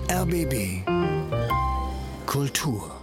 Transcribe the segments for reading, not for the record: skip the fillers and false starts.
RBB Kultur.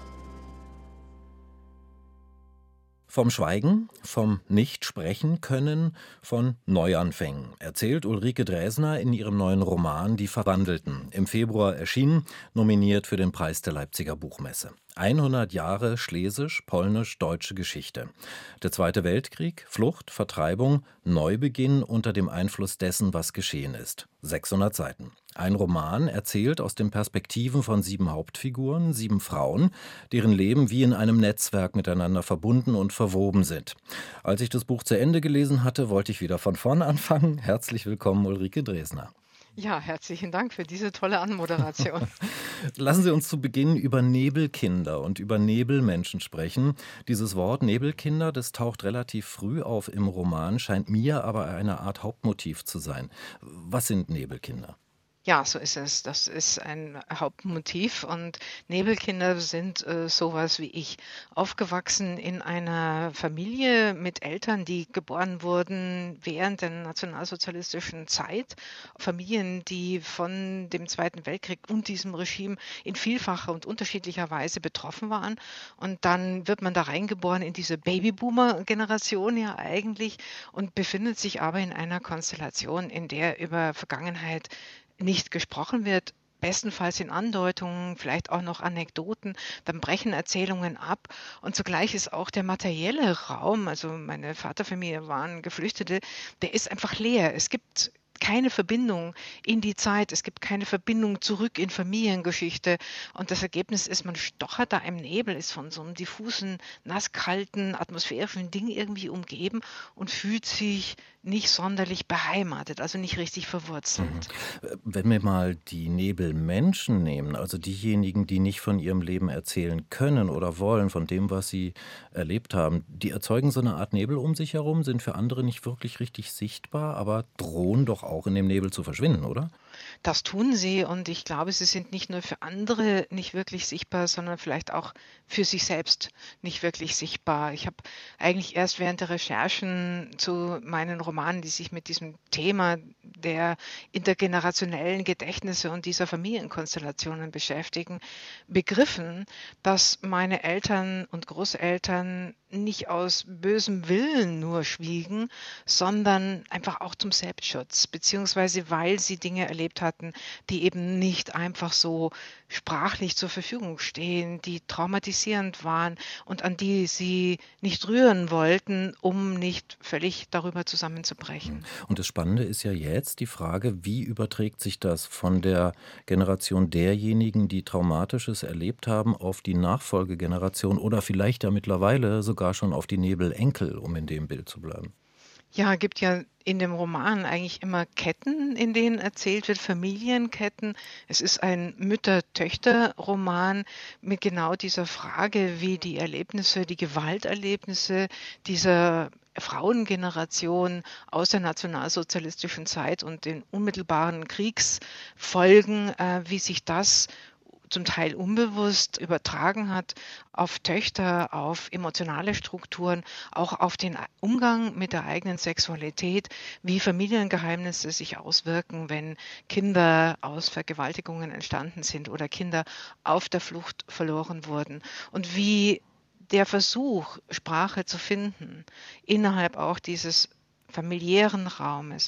Vom Schweigen, vom Nicht-Sprechen-Können, von Neuanfängen erzählt Ulrike Dräsner in ihrem neuen Roman Die Verwandelten. Im Februar erschienen, nominiert für den Preis der Leipziger Buchmesse. 100 Jahre schlesisch-polnisch-deutsche Geschichte. Der Zweite Weltkrieg, Flucht, Vertreibung, Neubeginn unter dem Einfluss dessen, was geschehen ist. 600 Seiten. Ein Roman erzählt aus den Perspektiven von 7 Hauptfiguren, 7 Frauen, deren Leben wie in einem Netzwerk miteinander verbunden und verwoben sind. Als ich das Buch zu Ende gelesen hatte, wollte ich wieder von vorne anfangen. Herzlich willkommen, Ulrike Dräsner. Ja, herzlichen Dank für diese tolle Anmoderation. Lassen Sie uns zu Beginn über Nebelkinder und über Nebelmenschen sprechen. Dieses Wort Nebelkinder, das taucht relativ früh auf im Roman, scheint mir aber eine Art Hauptmotiv zu sein. Was sind Nebelkinder? Ja, so ist es. Das ist ein Hauptmotiv und Nebelkinder sind sowas wie ich. Aufgewachsen in einer Familie mit Eltern, die geboren wurden während der nationalsozialistischen Zeit. Familien, die von dem Zweiten Weltkrieg und diesem Regime in vielfacher und unterschiedlicher Weise betroffen waren. Und dann wird man da reingeboren in diese Babyboomer-Generation ja eigentlich und befindet sich aber in einer Konstellation, in der über Vergangenheit nicht gesprochen wird, bestenfalls in Andeutungen, vielleicht auch noch Anekdoten, dann brechen Erzählungen ab und zugleich ist auch der materielle Raum, also meine Vaterfamilie waren Geflüchtete, der ist einfach leer. Es gibt keine Verbindung in die Zeit, es gibt keine Verbindung zurück in Familiengeschichte und das Ergebnis ist, man stochert da im Nebel, ist von so einem diffusen, nasskalten, atmosphärischen Ding irgendwie umgeben und fühlt sich nicht sonderlich beheimatet, also nicht richtig verwurzelt. Wenn wir mal die Nebelmenschen nehmen, also diejenigen, die nicht von ihrem Leben erzählen können oder wollen, von dem, was sie erlebt haben, die erzeugen so eine Art Nebel um sich herum, sind für andere nicht wirklich richtig sichtbar, aber drohen doch auch in dem Nebel zu verschwinden, oder? Das tun sie und ich glaube, sie sind nicht nur für andere nicht wirklich sichtbar, sondern vielleicht auch für sich selbst nicht wirklich sichtbar. Ich habe eigentlich erst während der Recherchen zu meinen Romanen, die sich mit diesem Thema der intergenerationellen Gedächtnisse und dieser Familienkonstellationen beschäftigen, begriffen, dass meine Eltern und Großeltern nicht aus bösem Willen nur schwiegen, sondern einfach auch zum Selbstschutz, beziehungsweise weil sie Dinge erlebt hatten, die eben nicht einfach so sprachlich zur Verfügung stehen, die traumatisierend waren und an die sie nicht rühren wollten, um nicht völlig darüber zusammenzubrechen. Und das Spannende ist ja jetzt die Frage, wie überträgt sich das von der Generation derjenigen, die Traumatisches erlebt haben, auf die Nachfolgegeneration oder vielleicht ja mittlerweile sogar schon auf die Nebelenkel, um in dem Bild zu bleiben? Ja, gibt ja in dem Roman eigentlich immer Ketten, in denen erzählt wird, Familienketten. Es ist ein Mütter-Töchter-Roman mit genau dieser Frage, wie die Erlebnisse, die Gewalterlebnisse dieser Frauengeneration aus der nationalsozialistischen Zeit und den unmittelbaren Kriegsfolgen, wie sich das zum Teil unbewusst übertragen hat auf Töchter, auf emotionale Strukturen, auch auf den Umgang mit der eigenen Sexualität, wie Familiengeheimnisse sich auswirken, wenn Kinder aus Vergewaltigungen entstanden sind oder Kinder auf der Flucht verloren wurden und wie der Versuch, Sprache zu finden, innerhalb auch dieses familiären Raumes,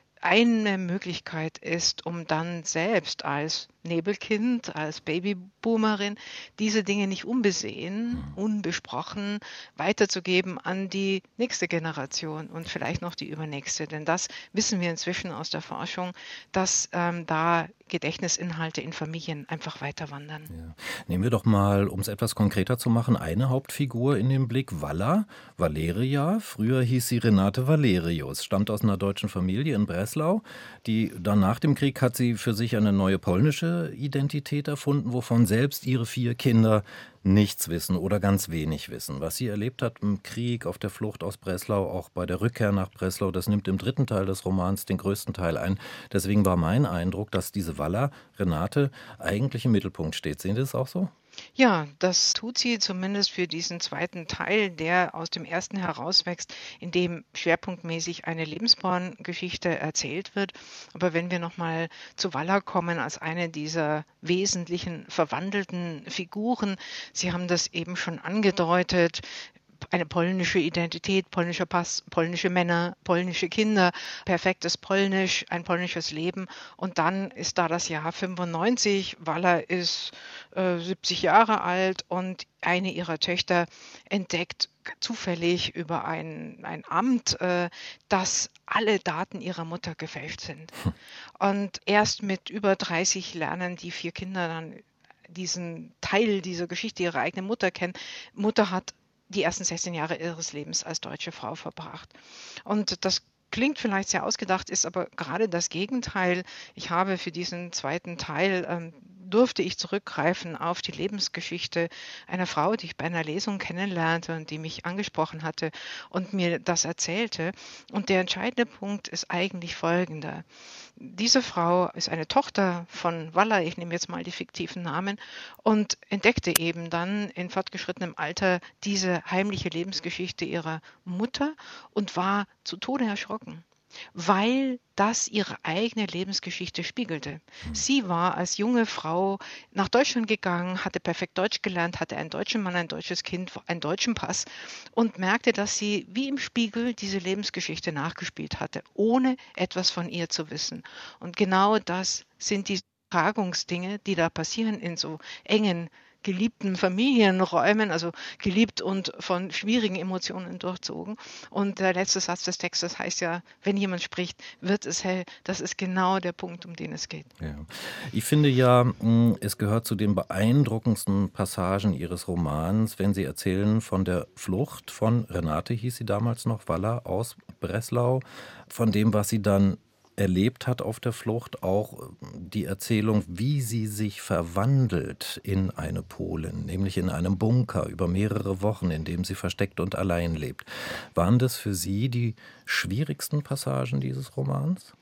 eine Möglichkeit ist, um dann selbst als Nebelkind, als Babyboomerin diese Dinge nicht unbesehen, unbesprochen weiterzugeben an die nächste Generation und vielleicht noch die übernächste. Denn das wissen wir inzwischen aus der Forschung, dass da Gedächtnisinhalte in Familien einfach weiter wandern. Ja. Nehmen wir doch mal, um es etwas konkreter zu machen, eine Hauptfigur in den Blick, Valeria. Früher hieß sie Renate Valerius, stammt aus einer deutschen Familie in Breslau. Dann nach dem Krieg hat sie für sich eine neue polnische Identität erfunden, wovon selbst ihre 4 Kinder nichts wissen oder ganz wenig wissen. Was sie erlebt hat im Krieg, auf der Flucht aus Breslau, auch bei der Rückkehr nach Breslau, das nimmt im 3. Teil des Romans den größten Teil ein. Deswegen war mein Eindruck, dass diese Renate, eigentlich im Mittelpunkt steht. Sehen Sie das auch so? Ja, das tut sie zumindest für diesen zweiten Teil, der aus dem ersten herauswächst, in dem schwerpunktmäßig eine Lebensborn-Geschichte erzählt wird. Aber wenn wir noch mal zu Walla kommen als eine dieser wesentlichen verwandelten Figuren, Sie haben das eben schon angedeutet, eine polnische Identität, polnischer Pass, polnische Männer, polnische Kinder, perfektes Polnisch, ein polnisches Leben. Und dann ist da das Jahr 95. Walla ist 70 Jahre alt und eine ihrer Töchter entdeckt zufällig über ein Amt, dass alle Daten ihrer Mutter gefälscht sind. Und erst mit über 30 lernen die vier Kinder dann diesen Teil dieser Geschichte ihrer eigenen Mutter kennen. Mutter hat die ersten 16 Jahre ihres Lebens als deutsche Frau verbracht. Und das klingt vielleicht sehr ausgedacht, ist aber gerade das Gegenteil. Ich habe für diesen zweiten Teil durfte ich zurückgreifen auf die Lebensgeschichte einer Frau, die ich bei einer Lesung kennenlernte und die mich angesprochen hatte und mir das erzählte. Und der entscheidende Punkt ist eigentlich folgender. Diese Frau ist eine Tochter von Walla, ich nehme jetzt mal die fiktiven Namen, und entdeckte eben dann in fortgeschrittenem Alter diese heimliche Lebensgeschichte ihrer Mutter und war zu Tode erschrocken, weil das ihre eigene Lebensgeschichte spiegelte. Sie war als junge Frau nach Deutschland gegangen, hatte perfekt Deutsch gelernt, hatte einen deutschen Mann, ein deutsches Kind, einen deutschen Pass und merkte, dass sie wie im Spiegel diese Lebensgeschichte nachgespielt hatte, ohne etwas von ihr zu wissen. Und genau das sind die Tragungsdinge, die da passieren in so engen geliebten Familienräumen, also geliebt und von schwierigen Emotionen durchzogen. Und der letzte Satz des Textes heißt ja, wenn jemand spricht, wird es hell. Das ist genau der Punkt, um den es geht. Ja. Ich finde ja, es gehört zu den beeindruckendsten Passagen Ihres Romans, wenn Sie erzählen von der Flucht von Renate, hieß sie damals noch, Walla aus Breslau, von dem, was sie dann erlebt hat auf der Flucht, auch die Erzählung, wie sie sich verwandelt in eine Polin, nämlich in einem Bunker über mehrere Wochen, in dem sie versteckt und allein lebt. Waren das für Sie die schwierigsten Passagen dieses Romans?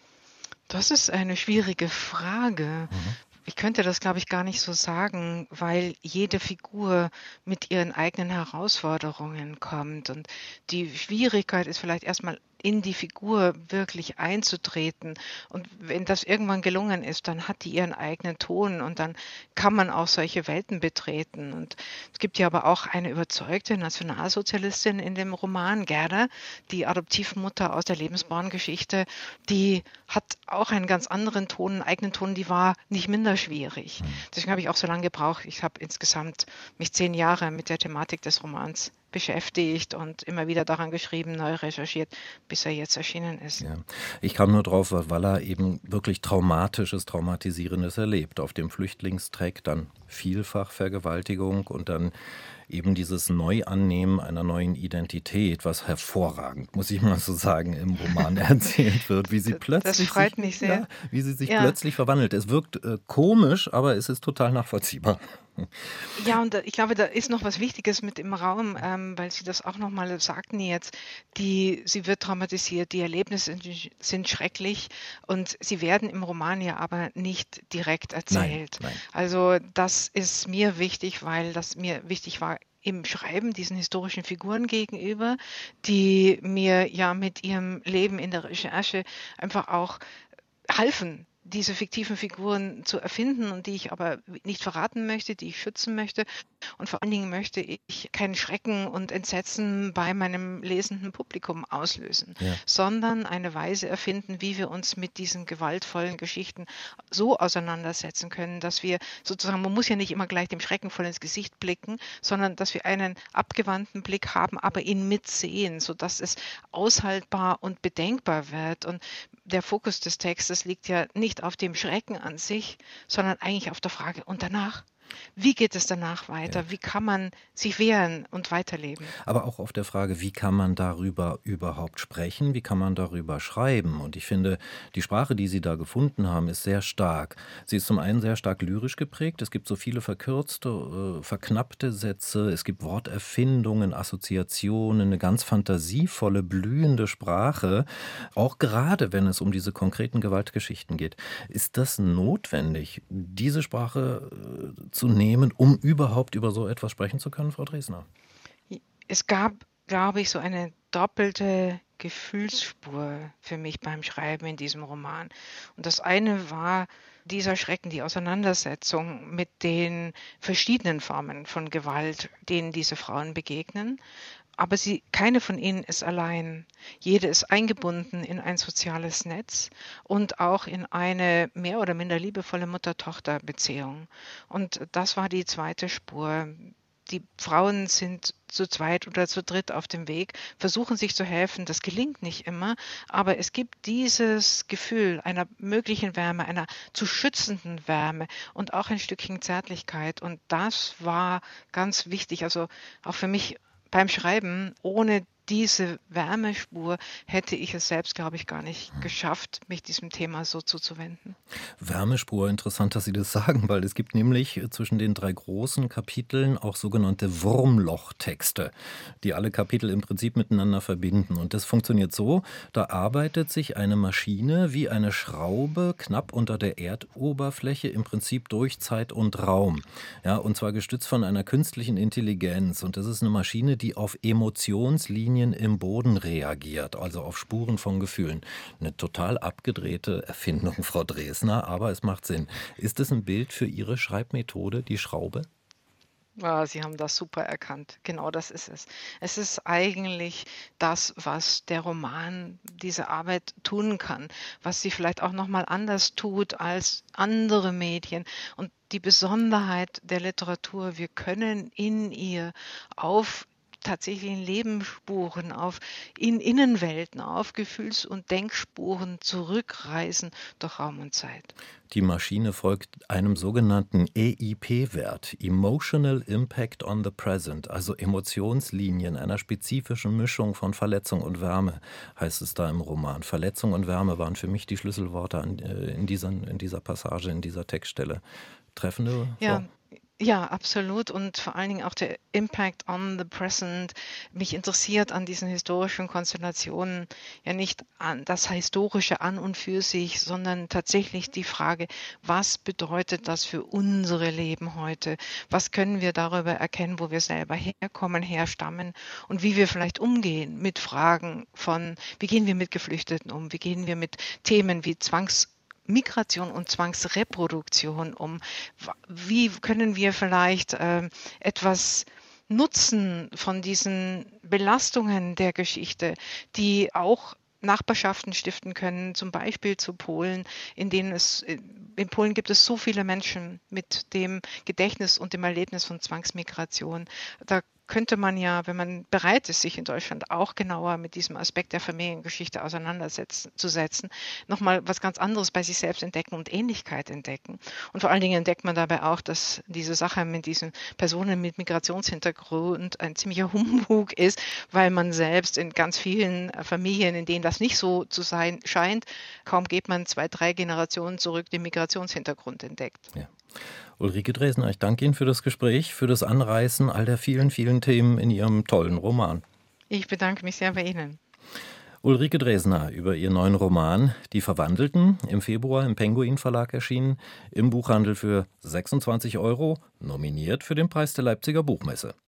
Das ist eine schwierige Frage. Mhm. Ich könnte das, glaube ich, gar nicht so sagen, weil jede Figur mit ihren eigenen Herausforderungen kommt. Und die Schwierigkeit ist vielleicht erstmal in die Figur wirklich einzutreten. Und wenn das irgendwann gelungen ist, dann hat die ihren eigenen Ton und dann kann man auch solche Welten betreten. Und es gibt ja aber auch eine überzeugte Nationalsozialistin in dem Roman, Gerda, die Adoptivmutter aus der Lebensborn-Geschichte, die hat auch einen ganz anderen Ton, einen eigenen Ton, die war nicht minder schwierig. Deswegen habe ich auch so lange gebraucht. Ich habe insgesamt mich 10 Jahre mit der Thematik des Romans beschäftigt und immer wieder daran geschrieben, neu recherchiert, bis er jetzt erschienen ist. Ja. Ich kam nur drauf, weil Walla eben wirklich Traumatisches, Traumatisierendes erlebt. Auf dem Flüchtlingstreck dann vielfach Vergewaltigung und dann eben dieses Neuannehmen einer neuen Identität, was hervorragend, muss ich mal so sagen, im Roman erzählt wird, wie sie Das plötzlich sich, freut mich ja, sehr. wie sie sich Ja, plötzlich verwandelt. Es wirkt komisch, aber es ist total nachvollziehbar. ja, und ich glaube, da ist noch was Wichtiges mit im Raum, weil Sie das auch noch mal sagten jetzt. Sie wird traumatisiert, die Erlebnisse sind schrecklich und sie werden im Roman ja aber nicht direkt Nein, erzählt. nein. Also das ist mir wichtig, weil das mir wichtig war im Schreiben diesen historischen Figuren gegenüber, die mir ja mit ihrem Leben in der Recherche einfach auch halfen, diese fiktiven Figuren zu erfinden und die ich aber nicht verraten möchte, die ich schützen möchte. Und vor allen Dingen möchte ich keinen Schrecken und Entsetzen bei meinem lesenden Publikum auslösen, Ja. sondern eine Weise erfinden, wie wir uns mit diesen gewaltvollen Geschichten so auseinandersetzen können, dass wir sozusagen, man muss ja nicht immer gleich dem Schrecken voll ins Gesicht blicken, sondern dass wir einen abgewandten Blick haben, aber ihn mitsehen, sodass es aushaltbar und bedenkbar wird. Und der Fokus des Textes liegt ja nicht auf dem Schrecken an sich, sondern eigentlich auf der Frage: „Und danach? Wie geht es danach Ja. weiter? Wie kann man sich wehren und weiterleben?“ Aber auch auf der Frage, wie kann man darüber überhaupt sprechen? Wie kann man darüber schreiben? Und ich finde, die Sprache, die Sie da gefunden haben, ist sehr stark. Sie ist zum einen sehr stark lyrisch geprägt. Es gibt so viele verkürzte, verknappte Sätze. Es gibt Worterfindungen, Assoziationen, eine ganz fantasievolle, blühende Sprache. Auch gerade, wenn es um diese konkreten Gewaltgeschichten geht. Ist das notwendig, diese Sprache aufzunehmen, um überhaupt über so etwas sprechen zu können, Frau Dresner? Es gab, glaube ich, so eine doppelte Gefühlsspur für mich beim Schreiben in diesem Roman. Und das eine war dieser Schrecken, die Auseinandersetzung mit den verschiedenen Formen von Gewalt, denen diese Frauen begegnen. Aber keine von ihnen ist allein. Jede ist eingebunden in ein soziales Netz und auch in eine mehr oder minder liebevolle Mutter-Tochter-Beziehung. Und das war die zweite Spur. Die Frauen sind zu zweit oder zu dritt auf dem Weg, versuchen sich zu helfen. Das gelingt nicht immer, aber es gibt dieses Gefühl einer möglichen Wärme, einer zu schützenden Wärme und auch ein Stückchen Zärtlichkeit. Und das war ganz wichtig. Also auch für mich beim Schreiben, ohne diese Wärmespur hätte ich es selbst, glaube ich, gar nicht geschafft, mich diesem Thema so zuzuwenden. Wärmespur, interessant, dass Sie das sagen, weil es gibt nämlich zwischen den 3 großen Kapiteln auch sogenannte Wurmlochtexte, die alle Kapitel im Prinzip miteinander verbinden. Und das funktioniert so, da arbeitet sich eine Maschine wie eine Schraube knapp unter der Erdoberfläche im Prinzip durch Zeit und Raum. Ja, und zwar gestützt von einer künstlichen Intelligenz. Und das ist eine Maschine, die auf Emotionslinien im Boden reagiert, also auf Spuren von Gefühlen. Eine total abgedrehte Erfindung, Frau Dresner, aber es macht Sinn. Ist es ein Bild für Ihre Schreibmethode, die Schraube? Ja, Sie haben das super erkannt. Genau das ist es. Es ist eigentlich das, was der Roman, diese Arbeit tun kann, was sie vielleicht auch noch mal anders tut als andere Medien. Und die Besonderheit der Literatur, wir können in ihr auf tatsächlichen Lebensspuren, in Innenwelten, auf Gefühls- und Denkspuren zurückreisen durch Raum und Zeit. Die Maschine folgt einem sogenannten EIP-Wert, Emotional Impact on the Present, also Emotionslinien einer spezifischen Mischung von Verletzung und Wärme, heißt es da im Roman. Verletzung und Wärme waren für mich die Schlüsselworte in dieser Passage, in dieser Textstelle. Treffende Ja, Frau? ja, absolut. Und vor allen Dingen auch der Impact on the present. Mich interessiert an diesen historischen Konstellationen ja nicht an das Historische an und für sich, sondern tatsächlich die Frage, was bedeutet das für unsere Leben heute? Was können wir darüber erkennen, wo wir selber herkommen, herstammen und wie wir vielleicht umgehen mit Fragen von, wie gehen wir mit Geflüchteten um? Wie gehen wir mit Themen wie Zwangsmigration und Zwangsreproduktion um? Wie können wir vielleicht etwas nutzen von diesen Belastungen der Geschichte, die auch Nachbarschaften stiften können, zum Beispiel zu Polen, in Polen gibt es so viele Menschen mit dem Gedächtnis und dem Erlebnis von Zwangsmigration. Da könnte man ja, wenn man bereit ist, sich in Deutschland auch genauer mit diesem Aspekt der Familiengeschichte auseinanderzusetzen, nochmal was ganz anderes bei sich selbst entdecken und Ähnlichkeit entdecken. Und vor allen Dingen entdeckt man dabei auch, dass diese Sache mit diesen Personen mit Migrationshintergrund ein ziemlicher Humbug ist, weil man selbst in ganz vielen Familien, in denen das nicht so zu sein scheint, kaum geht man 2, 3 Generationen zurück, den Migrationshintergrund entdeckt. Ja. Ulrike Dresner, ich danke Ihnen für das Gespräch, für das Anreißen all der vielen, vielen Themen in Ihrem tollen Roman. Ich bedanke mich sehr bei Ihnen. Ulrike Dresner über ihren neuen Roman Die Verwandelten, im Februar im Penguin Verlag erschienen, im Buchhandel für 26 €, nominiert für den Preis der Leipziger Buchmesse.